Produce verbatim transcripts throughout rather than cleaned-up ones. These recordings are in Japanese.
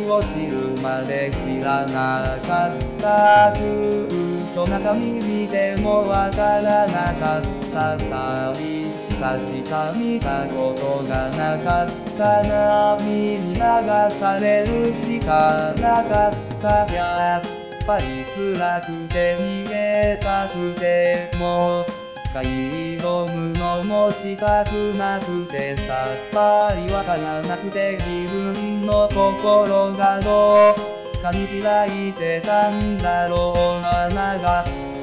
を知るまで知らなかった空虚な髪見てもわからなかった寂しさしか見たことがなかった波に流されるしかなかったやっぱり辛くて逃げたくても深い挑むのもしたくなくてさっぱりわからなくて自分の心がどっかに開いてたんだろう穴が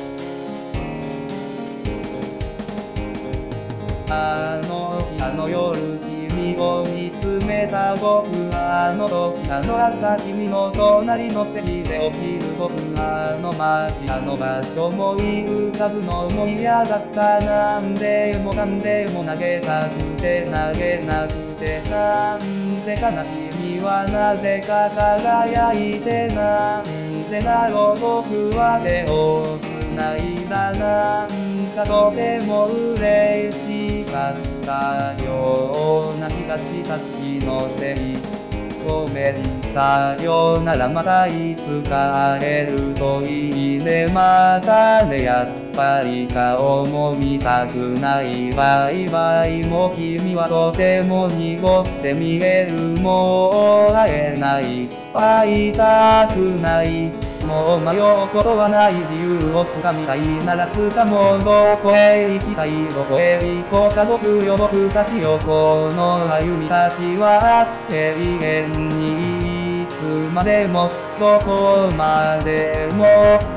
あの日あの夜君を見つめた僕あの時あの朝君の隣の席で起きる僕あの街あの場所思い浮かぶのも嫌だったなんでもかんでも投げたくて投げなくてなんでかな君はなぜか輝いてなんでだろう僕は手を繋いだなんかとても嬉しかったような気がした気のせいごめんさよならまたいつか会えるといいねまたねやっぱり顔も見たくないバイバイも君はとても濁って見えるもう会えない会いたくないもう迷うことはない自由をつかみたいならつかもうどこへ行きたいどこへ行こうか僕よ僕たちよこの歩みたちは永遠にいつまでもどこまでも